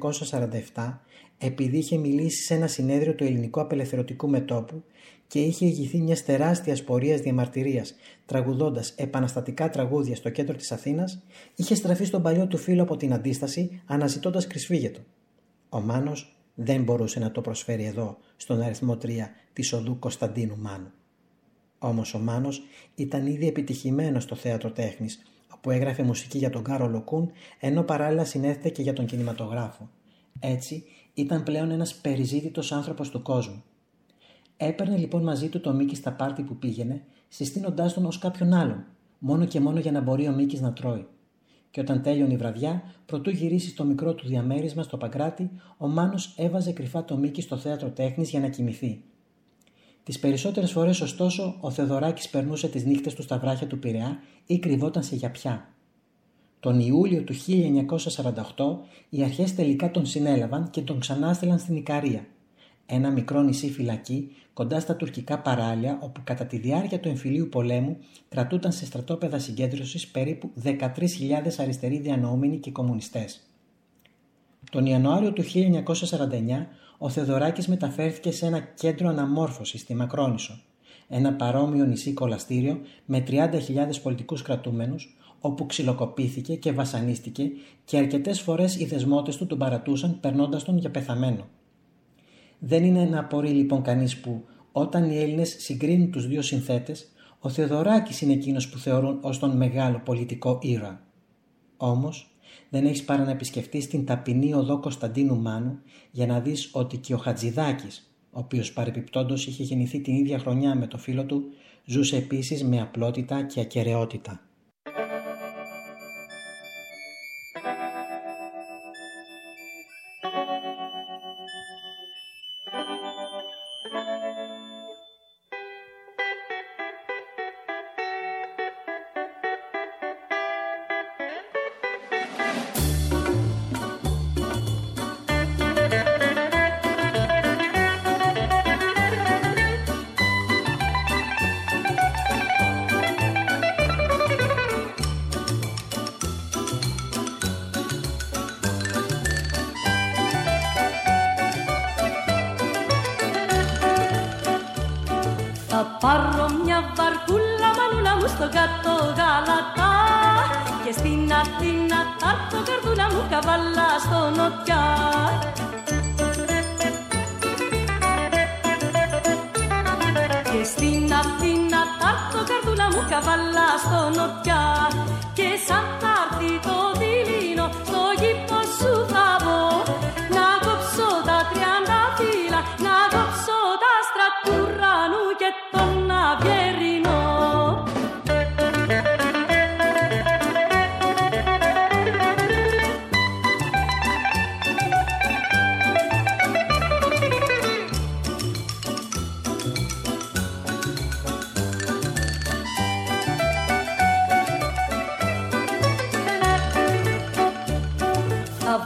1947, επειδή είχε μιλήσει σε ένα συνέδριο του Ελληνικού Απελευθερωτικού Μετώπου και είχε ηγηθεί μιας τεράστιας πορείας διαμαρτυρίας, τραγουδώντας επαναστατικά τραγούδια στο κέντρο της Αθήνας, είχε στραφεί στον παλιό του φίλο από την αντίσταση, αναζητώντας κρυσφύγετο. Ο Μάνος δεν μπορούσε να το προσφέρει εδώ, στον αριθμό 3 της οδού Κωνσταντίνου Μάνου. Όμως ο Μάνος ήταν ήδη επιτυχημένος στο θέατρο τέχνης, όπου έγραφε μουσική για τον Κάρολο Κούν, ενώ παράλληλα συνέθετε και για τον κινηματογράφο. Έτσι, ήταν πλέον ένας περιζήτητος άνθρωπος του κόσμου. Έπαιρνε λοιπόν μαζί του το Μίκη στα πάρτι που πήγαινε, συστήνοντάς τον ως κάποιον άλλον, μόνο και μόνο για να μπορεί ο Μίκης να τρώει. Και όταν τέλειωνε η βραδιά, προτού γυρίσει στο μικρό του διαμέρισμα στο Παγκράτη, ο Μάνος έβαζε κρυφά το Μίκη στο θέατρο τέχνης για να κοιμηθεί. Τις περισσότερες φορές, ωστόσο, ο Θεοδωράκης περνούσε τις νύχτες του στα βράχια του Πειραιά ή κρυβόταν σε γιαπιά. Τον Ιούλιο του 1948 οι αρχές τελικά τον συνέλαβαν και τον ξανάστελαν στην Ικαρία, ένα μικρό νησί φυλακή κοντά στα τουρκικά παράλια, όπου κατά τη διάρκεια του εμφυλίου πολέμου κρατούταν σε στρατόπεδα συγκέντρωσης περίπου 13.000 αριστεροί διανοούμενοι και κομμουνιστές. Τον Ιανουάριο του 1949 ο Θεοδωράκης μεταφέρθηκε σε ένα κέντρο αναμόρφωσης στη Μακρόνησο, ένα παρόμοιο νησί κολαστήριο με 30.000 πολιτικούς κρατούμενους, όπου ξυλοκοπήθηκε και βασανίστηκε και αρκετές φορές οι δεσμότες του τον παρατούσαν περνώντας τον για πεθαμένο. Δεν είναι να απορεί λοιπόν κανείς που, όταν οι Έλληνες συγκρίνουν τους δύο συνθέτες, ο Θεοδωράκης είναι εκείνος που θεωρούν ως τον μεγάλο πολιτικό ήρωα. Όμως, δεν έχεις παρά να επισκεφτείς την ταπεινή οδό Κωνσταντίνου Μάνου για να δεις ότι και ο Χατζηδάκης, ο οποίος παρεπιπτόντως είχε γεννηθεί την ίδια χρονιά με το φίλο του, ζούσε επίσης με απλότητα και ακεραιότητα. Πάρω μια βαρκούλα μανούλα μου στο κάτω Γαλατά και στην Αθήνα θα έρθω καρδούλα μου καβάλα στο νοτιά. Και στην Αθήνα θα έρθω καρδούλα μου καβάλα στο νοτιά και σαν θα έρθει το δειλίνο στο γήπο σου θα μπω να κόψω τα 30 φύλλα, να κόψω τα άστρα του ουρανού και τον Αβιερινό.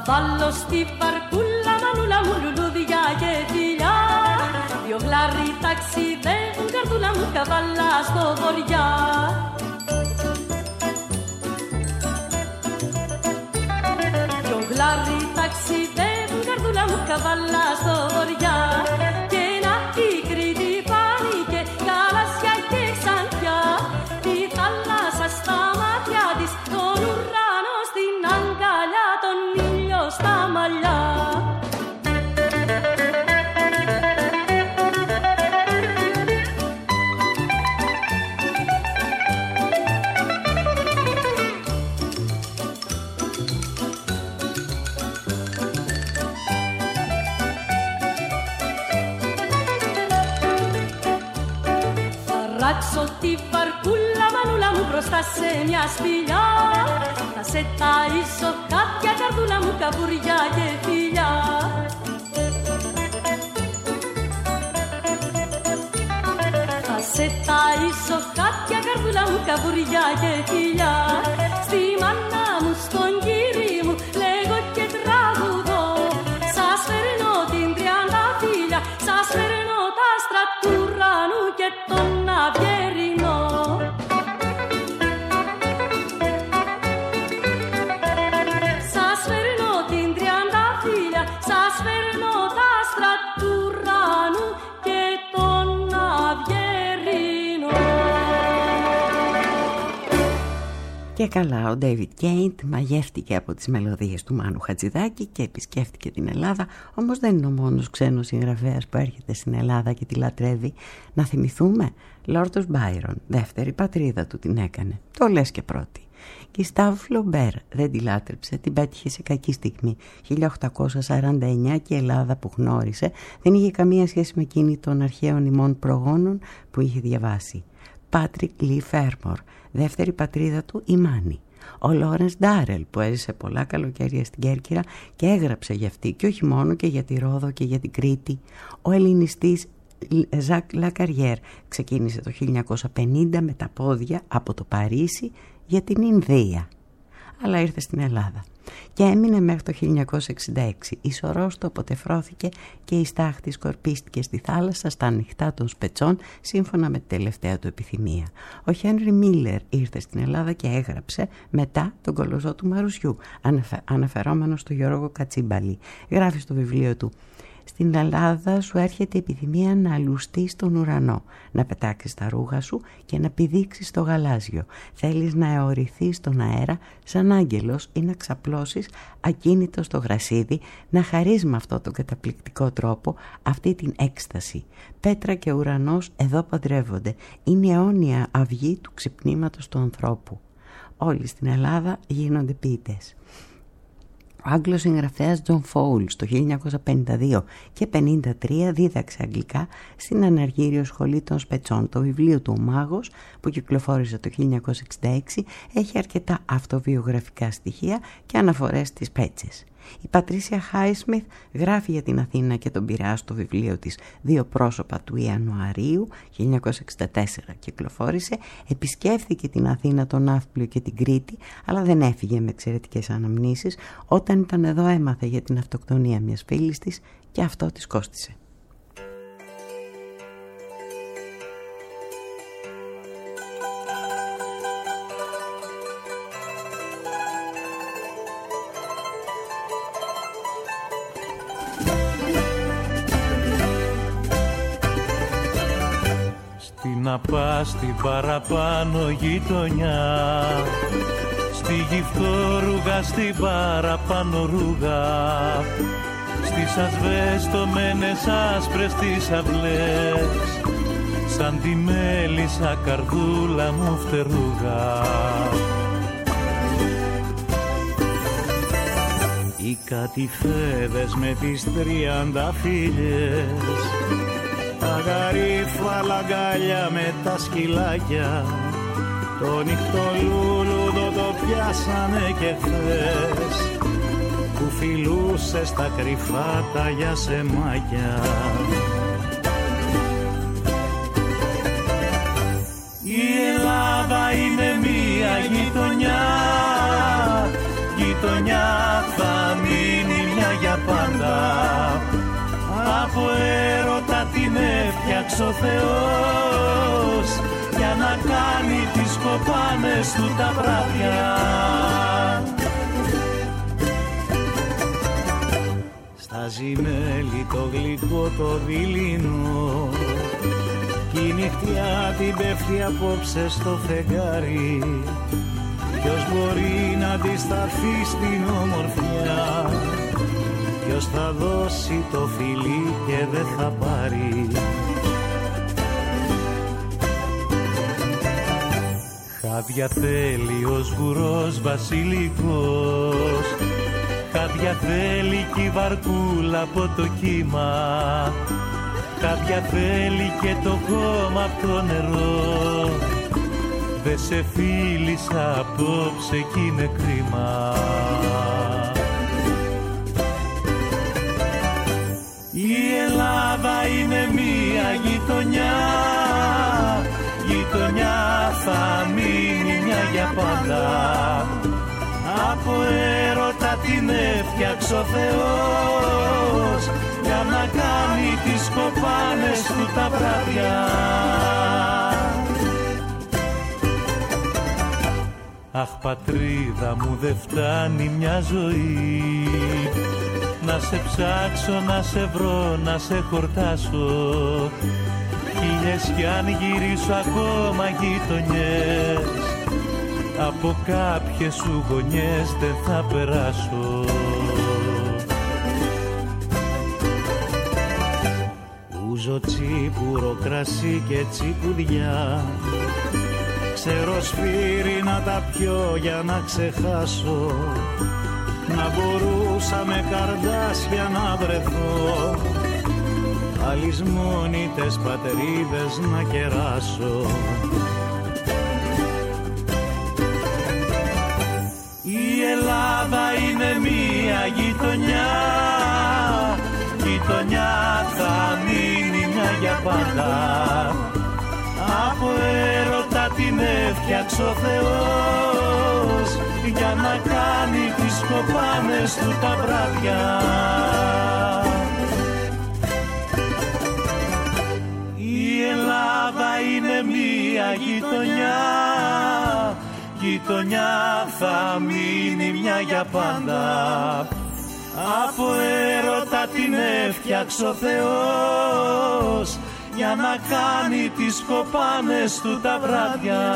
βάλω στη βαρκούλα μανούλα μου λουλούδια και φιλιά. Δυο γλάρι ταξιδεύουν καρδούλα μου καβάλα στο βοριά. Δυο γλάρι ταξιδεύουν καρδούλα μου καβάλα στο βοριά. Και να η Κρήτη φάνηκε γαλάζια και ξανθιά. Τη θάλασσα στα μάτια της, τον ουρανό στην αγκαλιά, τον ήλιο στα μαλλιά. Ράξω τη βαρκούλα μανούλα μου μπροστά σε μια σπηλιά. Θα σε ταΐσω χάπια καρδούλα μου καβουριά και φιλιά. Θα σε ταΐσω χάπια καρδούλα μου καβουριά και φιλιά. Στη μάνα μου, στον κύρι μου λέγω και τραγουδώ. Σας φέρνω την τριανταφύλια, σας φέρνω τα άστρα του ουρανού και τον Αυγερινό. Σας φέρνω την τριανταφύλια, σας φέρνω τα άστρα του ουρανού και τον Αυγερινό. Και καλά, ο Ντέιβιτ Κέιντ μαγεύτηκε από τις μελωδίες του Μάνου Χατζηδάκη και επισκέφτηκε την Ελλάδα, όμως δεν είναι ο μόνος ξένος συγγραφέας που έρχεται στην Ελλάδα και τη λατρεύει. Να θυμηθούμε, Λόρδος Μπάιρον, δεύτερη πατρίδα του την έκανε, το λες και πρώτη. Γκιστάβ Φλομπέρ δεν τη λάτρεψε, την πέτυχε σε κακή στιγμή. 1849 και η Ελλάδα που γνώρισε δεν είχε καμία σχέση με εκείνη των αρχαίων ημών προγόνων που είχε διαβάσει. Πάτρικ Λι Φέρμορ, δεύτερη πατρίδα του η Μάνη. Ο Λόρενς Ντάρελ που έζησε πολλά καλοκαίρια στην Κέρκυρα και έγραψε για αυτή και όχι μόνο και για τη Ρόδο και για την Κρήτη. Ο ελληνιστής Ζακ Λακαριέρ ξεκίνησε το 1950 με τα πόδια από το Παρίσι για την Ινδία, αλλά ήρθε στην Ελλάδα και έμεινε μέχρι το 1966. Η Σωρός του αποτεφρώθηκε και η στάχτη σκορπίστηκε στη θάλασσα στα ανοιχτά των Σπετσών σύμφωνα με τη τελευταία του επιθυμία. Ο Χένρι Μίλλερ ήρθε στην Ελλάδα και έγραψε μετά τον Κολοζό του Μαρουσιού, αναφερόμενο στο Γιώργο Κατσίμπαλη. Γράφει στο βιβλίο του: «Στην Ελλάδα σου έρχεται η επιθυμία να λουστείς στον ουρανό, να πετάξεις τα ρούχα σου και να πηδήξεις στο γαλάζιο. Θέλεις να αιωρηθείς στον αέρα σαν άγγελος ή να ξαπλώσεις ακίνητο στο γρασίδι, να χαρείς με αυτόν τον καταπληκτικό τρόπο αυτή την έκσταση. Πέτρα και ουρανός εδώ παντρεύονται. Είναι η αιώνια αυγή του ξυπνήματος του ανθρώπου. Όλοι στην Ελλάδα γίνονται ποιητές». Ο Άγγλος συγγραφέας Τζον Φόουλς το 1952 και 1953 δίδαξε αγγλικά στην Αναργύριο Σχολή των Σπετσών. Το βιβλίο του «Ο Μάγος» που κυκλοφόρησε το 1966 έχει αρκετά αυτοβιογραφικά στοιχεία και αναφορές στις Πέτσες. Η Πατρίσια Χάισμιθ γράφει για την Αθήνα και τον Πειραιά στο βιβλίο της «Δύο πρόσωπα» του Ιανουαρίου 1964 κυκλοφόρησε. Επισκέφθηκε την Αθήνα, τον Ναύπλιο και την Κρήτη, αλλά δεν έφυγε με εξαιρετικές αναμνήσεις. Όταν ήταν εδώ έμαθε για την αυτοκτονία μιας φίλης της και αυτό της κόστισε. Να πας στην παραπάνω γειτονιά, στη γυφτόρουγα, στην παραπάνω ρούγα, στις ασβεστομένες άσπρες τις αυλές, σαν τη μέλισσα καρδούλα μου φτερούγα. Οι κατηφέδες με τις 30 φίλες, τα γαρίφαλα αγκάλια με τα σκυλάκια, το νυχτολούλουδο το πιάσανε και χθες, που φιλούσε στα κρυφά τα γιασεμάκια. Η Ελλάδα είναι μία γειτονιά, γειτονιά θα μείνει Από έρωτα την έφτιαξε ο Θεός για να κάνει τις κοπάνες του τα βράδια. Στάζει μέλι το γλυκό το δειλινό κι η νυχτιά την πέφτει απόψε στο φεγγάρι. Ποιος μπορεί να αντισταθεί στην ομορφιά, ποιος θα δώσει το φιλί και δεν θα πάρει. Χάδια θέλει ο σγουρός βασιλικός, χάδια θέλει κι η βαρκούλα από το κύμα, χάδια θέλει και το χώμα από το νερό. Δε σε φίλησα απόψε κι είναι κρίμα. Η Ελλάδα είναι μία γειτονιά, γειτονιά θα μείνει μια για πάντα. Από έρωτα την έφτιαξε ο Θεός για να κάνει τις κοπάνες του τα βράδια. Αχ πατρίδα μου δεν φτάνει μια ζωή, να σε ψάξω, να σε βρω, να σε χορτάσω. Χίλιες κι αν γυρίσω ακόμα γειτονιές, από κάποιες σου γωνιές δεν θα περάσω. Ούζω τσίπουρο, κρασί και τσιπουδιά, ξέρω σφύρι να τα πιω για να ξεχάσω. Να μπορούσα με καρδάσια να βρεθώ, αλυσμόνητες πατερίδες να κεράσω. Η Ελλάδα είναι μία γειτονιά, γειτονιά θα μείνει μια για πάντα. Από έρωτα την έφτιαξε ο Θεός για να κάνει τις κοπάνες του τα βράδια. Η Ελλάδα είναι μία γειτονιά, γειτονιά θα μείνει μια για πάντα. Από έρωτα την έφτιαξε ο Θεός για να κάνει τις κοπάνες του τα βράδια.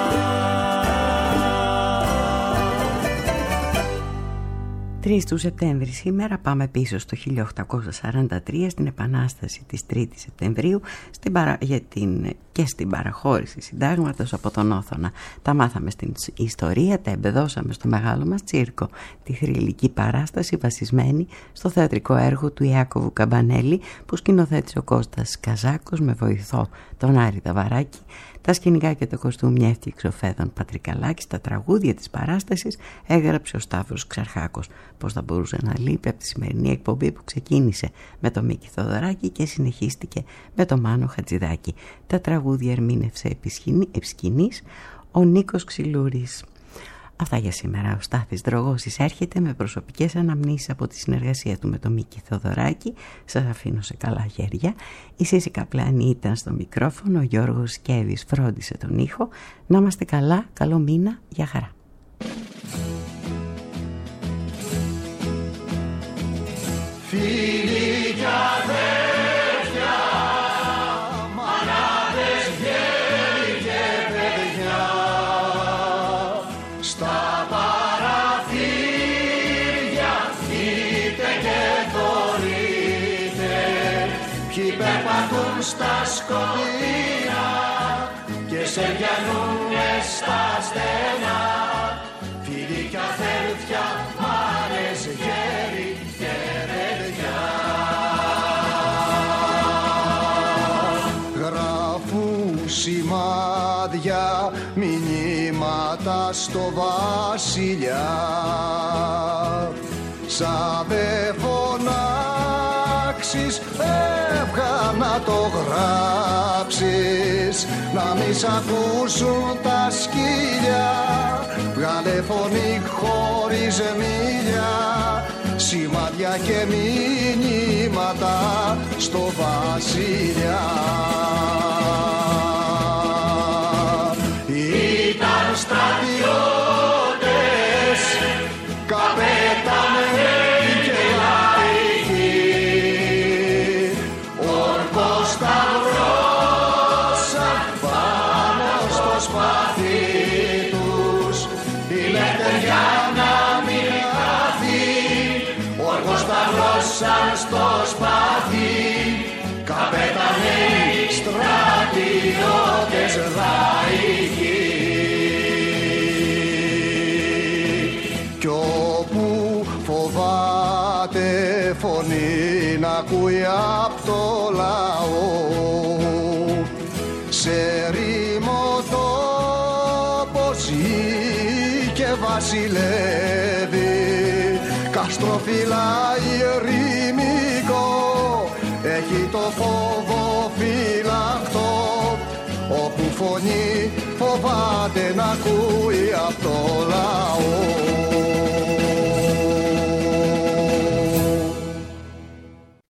3 του Σεπτέμβρη σήμερα, πάμε πίσω στο 1843 στην Επανάσταση της 3ης Σεπτεμβρίου και στην παραχώρηση συντάγματος από τον Όθωνα. Τα μάθαμε στην ιστορία, τα εμπεδώσαμε στο μεγάλο μας τσίρκο, τη θρυλική παράσταση βασισμένη στο θεατρικό έργο του Ιάκωβου Καμπανέλη που σκηνοθέτησε ο Κώστας Καζάκος με βοηθό τον Άρη Δαβαράκη. Τα σκηνικά και το κοστούμι έφτιαξε ο Φέδων Πατρικαλάκης, τα τραγούδια της παράστασης έγραψε ο Σταύρος Ξαρχάκος. Πώς θα μπορούσε να λείπει από τη σημερινή εκπομπή που ξεκίνησε με το Μίκη Θοδωράκη και συνεχίστηκε με το Μάνο Χατζηδάκη. Τα τραγούδια ερμήνευσε επί σκηνής ο Νίκος Ξυλούρης. Αυτά για σήμερα. Ο Στάθης Δρογώσης έρχεται με προσωπικές αναμνήσεις από τη συνεργασία του με τον Μίκη Θοδωράκη. Σας αφήνω σε καλά χέρια. Η Σύση Καπλάνη ήταν στο μικρόφωνο, ο Γιώργος Σκέβης φρόντισε τον ήχο. Να είμαστε καλά, καλό μήνα, γεια χαρά. Φίλοι κι αδέρφια, μανάδες, γέροι και παιδιά, στα παραθύρια βγείτε και θωρείτε, ποιοι περπατούν στα σκοτεινά και σεριανούν μες στα στενά. Φίλοι κι αδέρφια, μάνες, γέροι και παιδιά, γράφουν σημάδια, μηνύματα στο βασιλιά. Σαν δε φωνάξεις, έβγα να το γράψεις, να μη σ' ακούσουν τα σκύλια. Βγάλε φωνή χωρίς μίλια, σημάδια και μηνύματα στο βασιλιά. Ήταν στρατιώτες, καπετάνοι και λαϊκοί, όρκος σταυρώσαν πάνω στο σπαθί τους, η λευτεριά να μην χαθεί, όρκος σταυρώσαν στο σπαθί, καπετάνοι, στρατιώτες, λαϊκοί. Κι όπου φοβάται φωνή να ακούει απ' το λαό, σε ρήμο τόπο ζει και βασιλεύει, καστροφυλάει ερημικό, έχει το φόβο φυλαχτό, όπου φωνή φοβάται να ακούει απ' το λαό.